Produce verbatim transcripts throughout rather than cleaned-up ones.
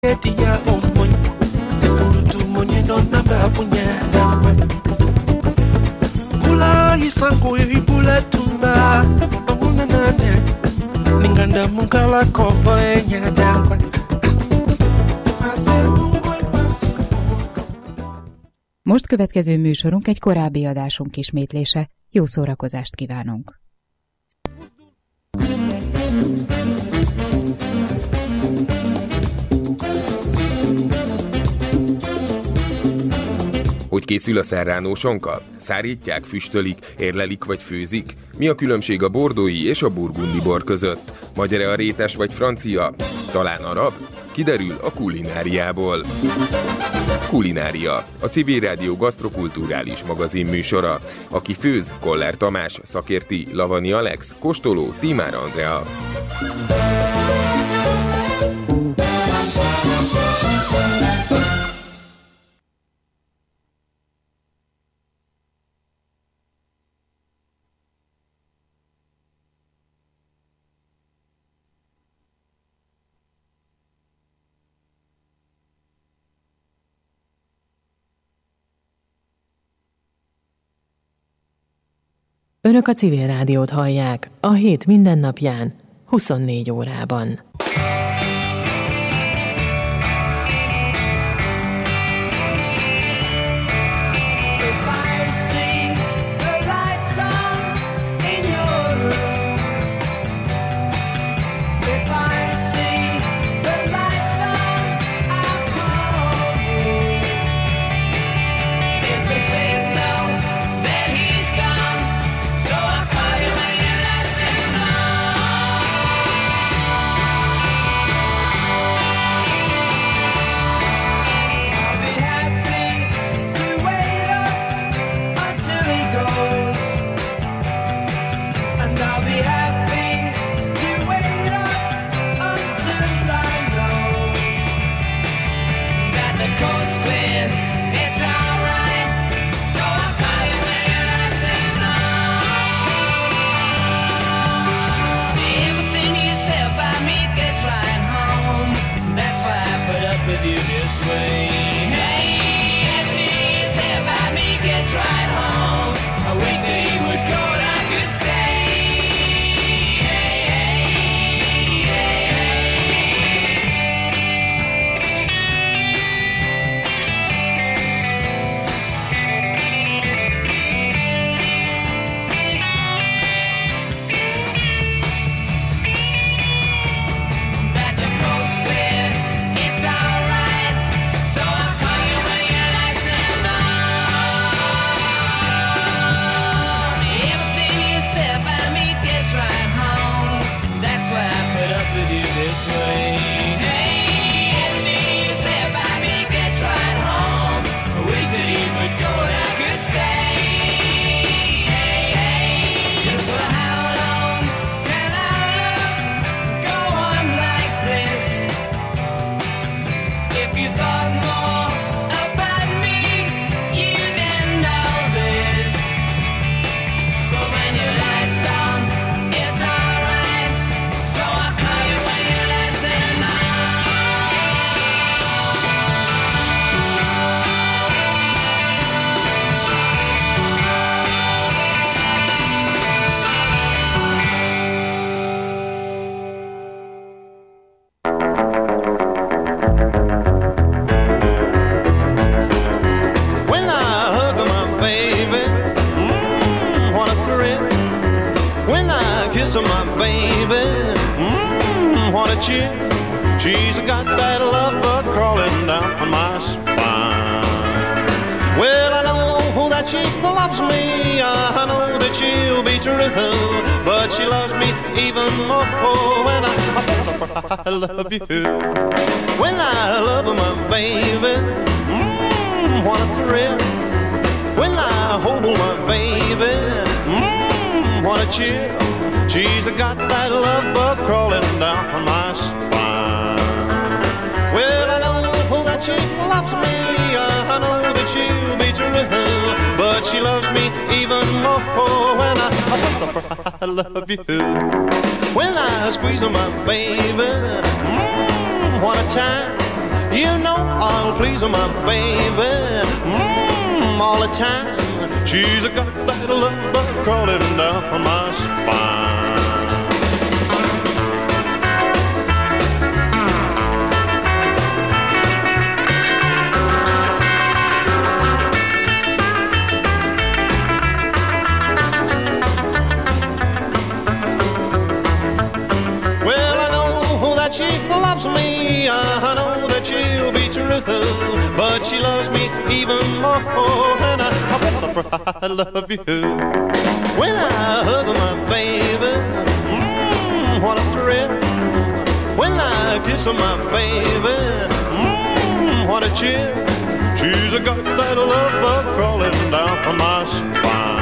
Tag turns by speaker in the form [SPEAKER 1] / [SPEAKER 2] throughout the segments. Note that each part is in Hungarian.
[SPEAKER 1] Dia omoy, te kundu monye don namba punya damba. Bula isango ibula tumba, amuna nane, ninganda mungala kobo enya damba.
[SPEAKER 2] Most következő műsorunk egy korábbi adásunk ismétlése. Jó szórakozást kívánunk!
[SPEAKER 3] Hogy készül a serrano sonka? Szárítják, füstölik, érlelik vagy főzik? Mi a különbség a bordói és a burgundi bor között? Magyar-e a rétes vagy francia? Talán arab? Kiderül a kulináriából. Kulinária, a Civil Rádió gasztrokulturális magazin műsora. Aki főz, Koller Tamás, szakérti Lavani Alex, kóstoló Tímár Andrea.
[SPEAKER 4] Önök a Civil Rádiót hallják a hét mindennapján, huszonnégy órában.
[SPEAKER 5] She's got that love bug crawling down my spine. Well, I know that she loves me, I know that she'll be true, but she loves me even more when I, I love you. When I love my baby, mmm, what a thrill. When I hold my baby, mmm, what a chill. She's got that love bug crawling down my spine. Well, I know that she loves me, I know that she'll be true, but she loves me even more when I, I love you. When I squeeze my baby, mmm, what a time. I'll please my baby mm, all the time. She's got that love bug crawling down my spine. Well, I know that she loves me, I know that she'll be true, but she loves me even more when I whisper I love you. When I hug my baby, mmm, what a thrill. When I kiss my baby, mmm, what a chill. She's got that love bug crawling down my spine.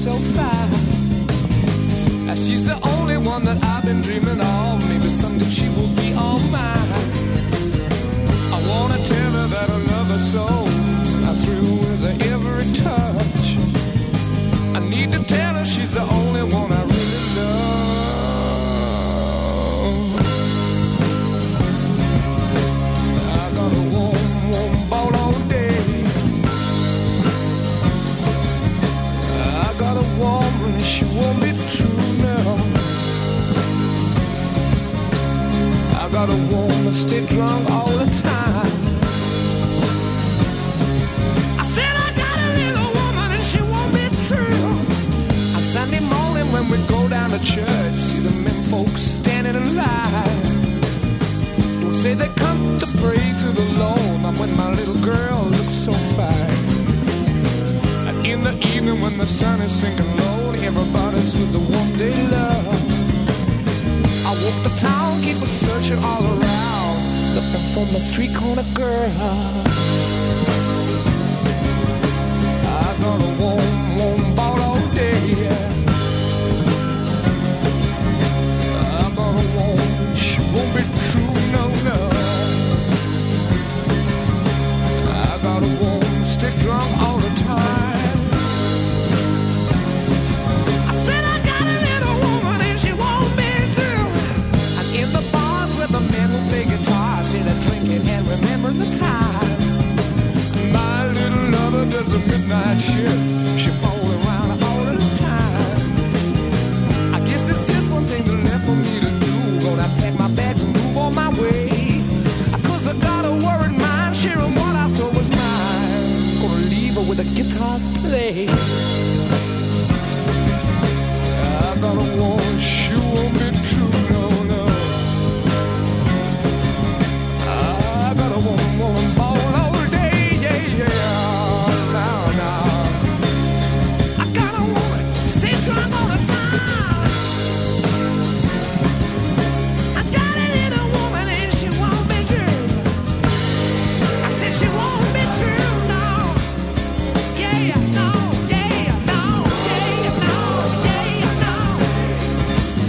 [SPEAKER 6] so fine. She's the only one that I've been dreaming of. Maybe someday she will be all mine. I wanna tell her that I love her so. I thrill with her every touch. I need to tell her she's the only one I really love. I got a warm, warm ball all day. I got a warm and she won't be true now. I got a woman stay drunk all the time. I said I got a little woman and she won't be true. On Sunday morning when we go down to church, see the men folks standing in line. Don't say they come to pray to the Lord, not when my little girl looks so fine. And in the evening when the sun is sinking low, everybody's with the one day love. I walk the town, keep it searching all around, looking for my street corner girl. I got a warm, warm ball all day. I got a warm, she won't be true, no, no. I got a warm, stay drunk all the time. And remember the time. My little lover does a midnight shift. She falls around all the time. I guess it's just one thing left for me to do. Gonna pack my bags and move on my way. Cause I got a worried mind, sharing what I thought was mine. Gonna leave her with the guitars play. I got a woman, she won't be true, no, no. Woman, woman, ball all day, yeah, yeah. Now, now. I got a woman, stay drunk all the time. I got a little woman and she won't be true. I said she won't be true, no. Yeah, no, yeah, no, yeah, no, yeah, no.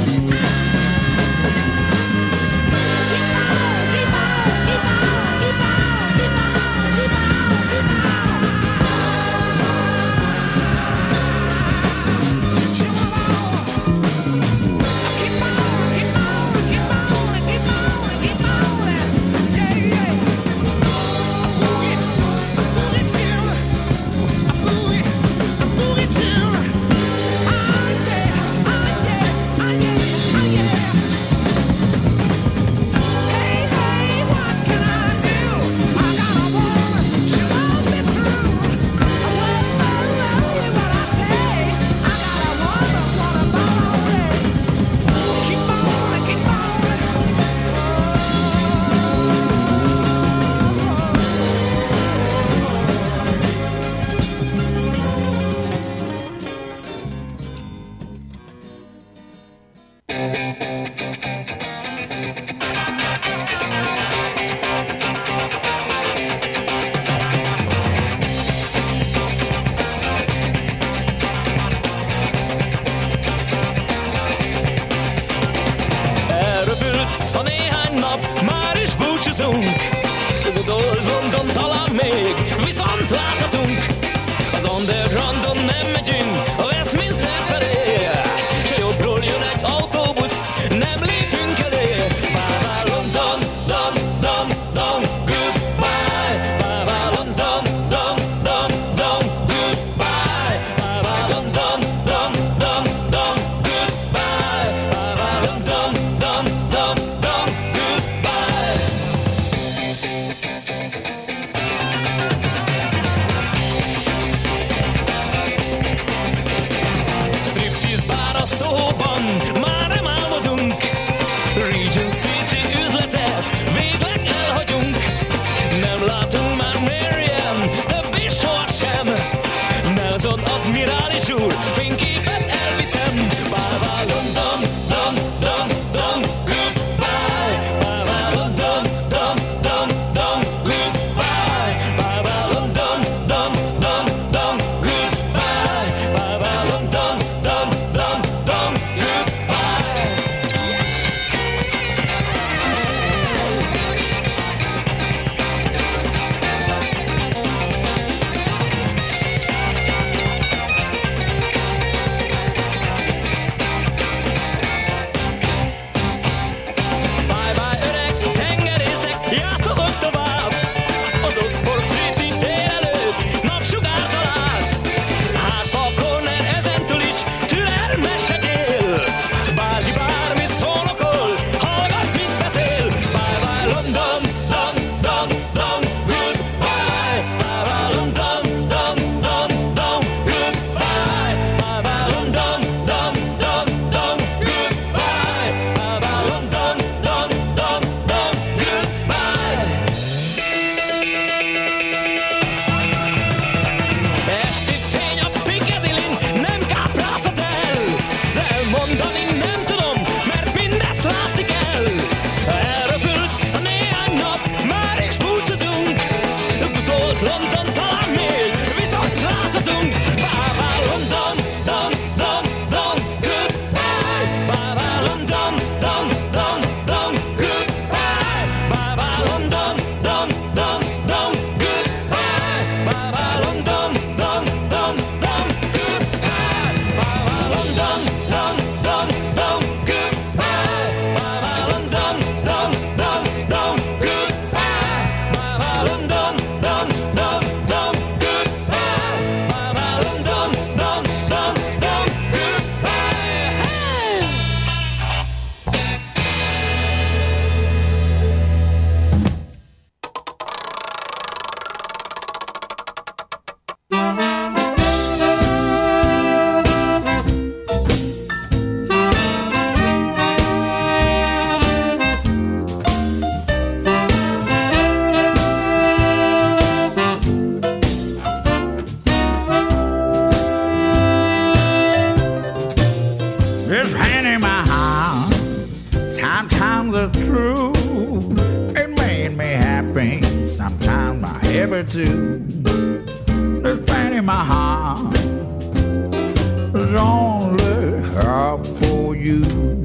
[SPEAKER 7] too. There's pain in my heart. There's only help for you.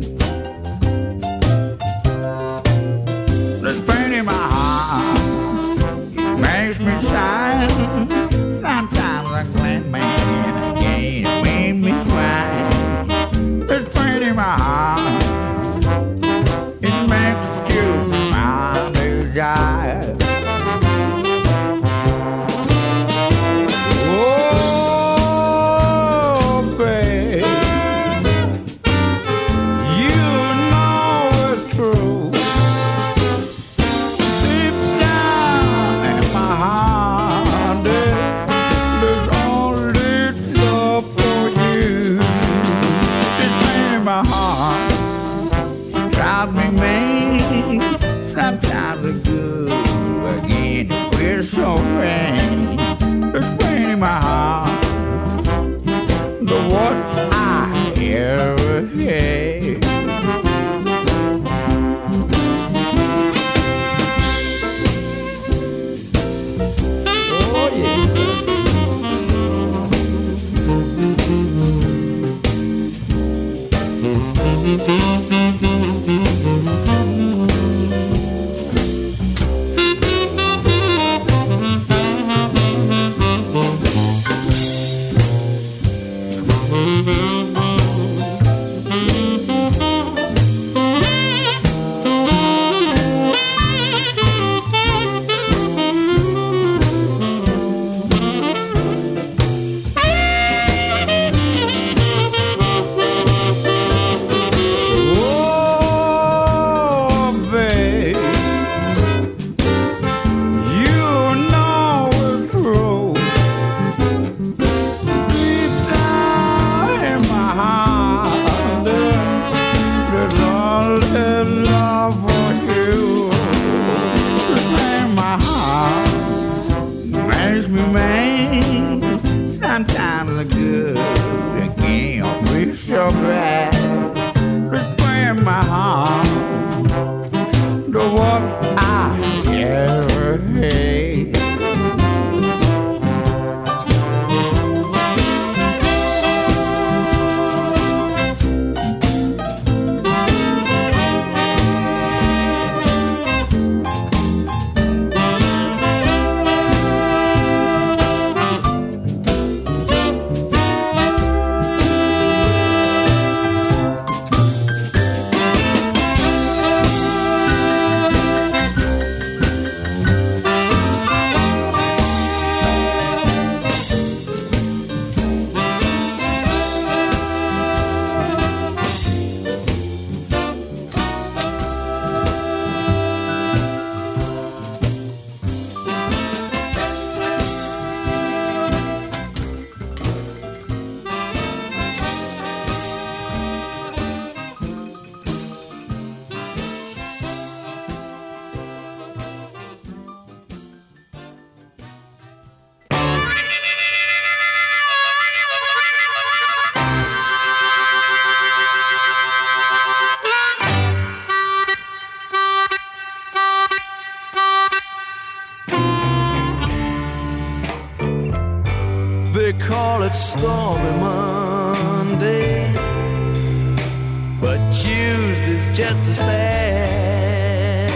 [SPEAKER 7] There's pain in my heart. Makes me sigh. Sometimes I cleanse me and again it made me cry. There's pain in my heart. It makes you my desire. Sometimes it's good, again it feels so pain. There's pain in my heart, the what I ever had. Oh yeah.
[SPEAKER 8] Stormy Monday, but Tuesday's just as bad.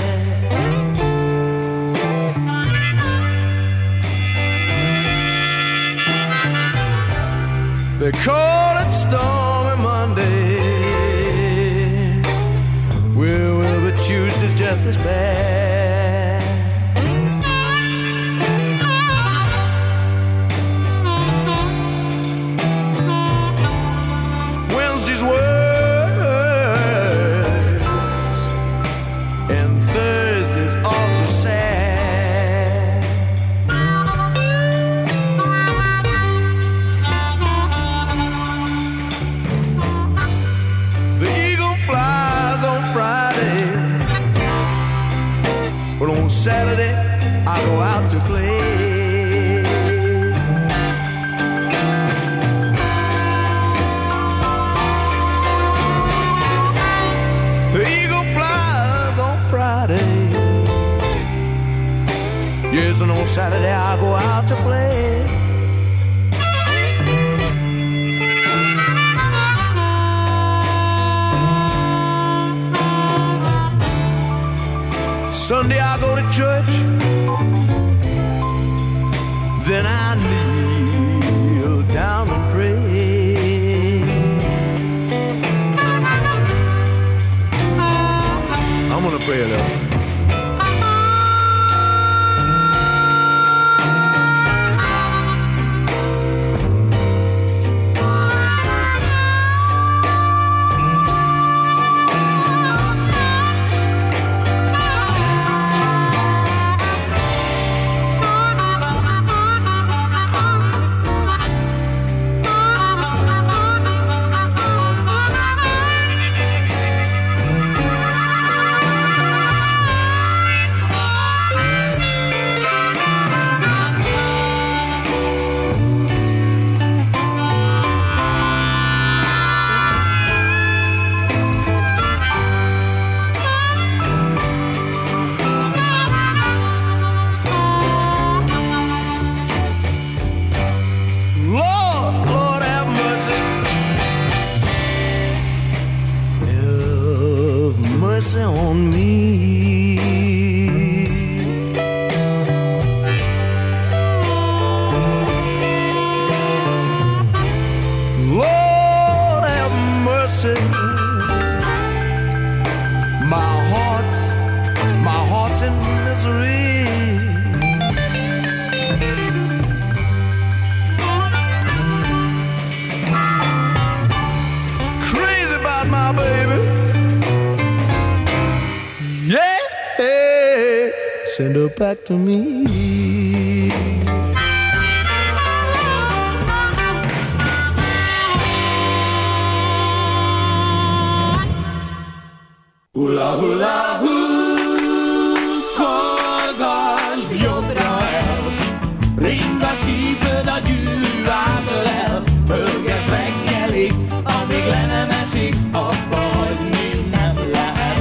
[SPEAKER 8] They call it Stormy Monday, well, well, but Tuesday's just as bad. Saturday I go out to play. Sunday I go to church, then I kneel down and pray. I'm gonna pray a little. On me, Lord have mercy. My heart's, my heart's in misery. Crazy about my baby. Send her back to me.
[SPEAKER 6] Hula hula hoo, forgasd jobbra el. Ring a csípőd a gyűrűvától el. Pörget reggelig, amíg le nem esik, abba hagyni nem lehet.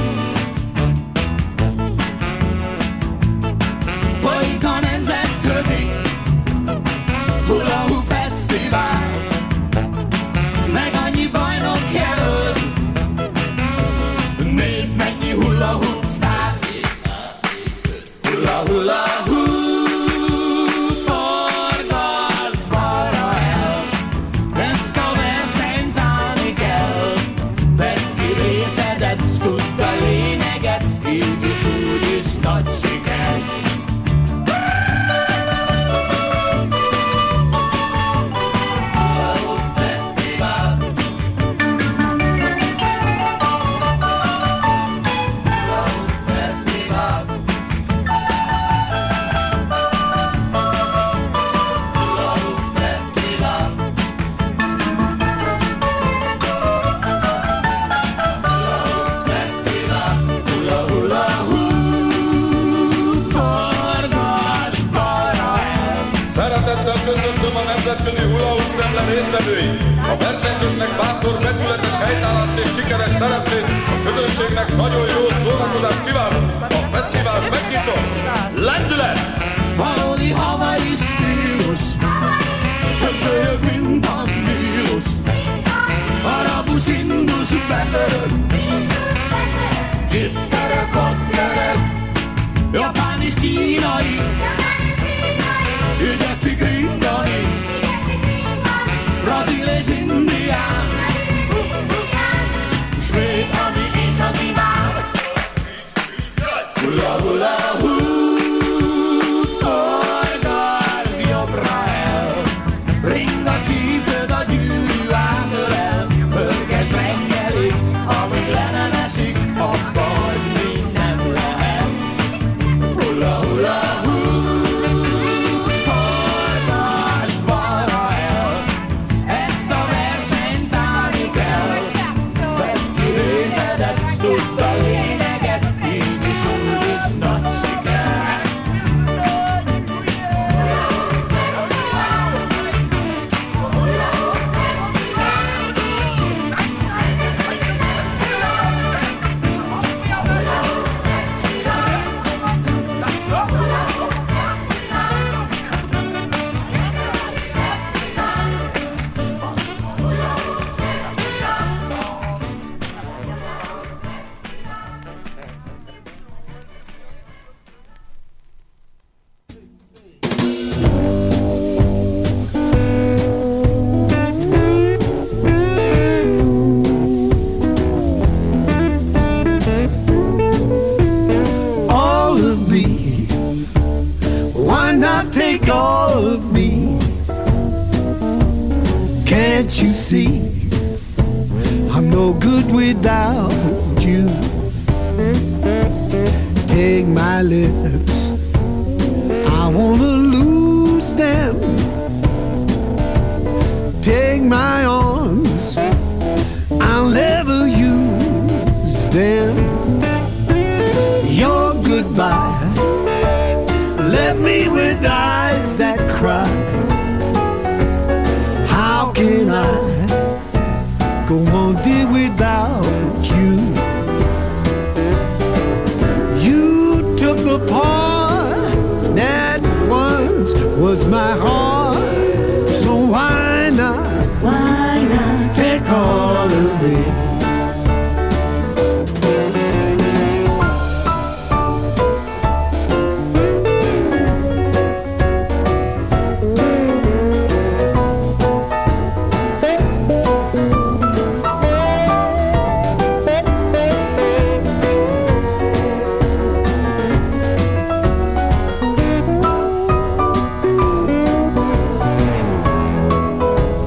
[SPEAKER 6] Folyik a nemzetközi Hula Hoop Fesztivál, meg annyi bajnok jelölt, nézd mennyi hula hoop sztár. Hula hula hoop, forgasd balra el, ezt a versenyt állni kell. Vedd ki részedet, s tudd a lényeget, így is úgy is nagy siker.
[SPEAKER 9] Köszöntöm a nemzetközi hula hoop szemle résztvevőit! A versenyzőknek bátor, becsületes helytállást és sikeres szereplést, a közönségnek nagyon jó szórakozást kívánunk! A fesztivál megnyitott! Lendület!
[SPEAKER 6] Valódi havai stílus, köszönjük, mint a Nílus. Arabus, indus, betörök, itt török, ott török, japán és kínai, ügyekszik indani, brazil és indián, svéd, ami és az iván. Hula hula hú,
[SPEAKER 8] Can't you see I'm no good without you? Take my lips, I wanna lose them. Take my arms, I'll never use them. Your goodbye left me with eyes that cry. How can I go on, dear, without you? You took the part that once was my heart. So why not, why not take all of it?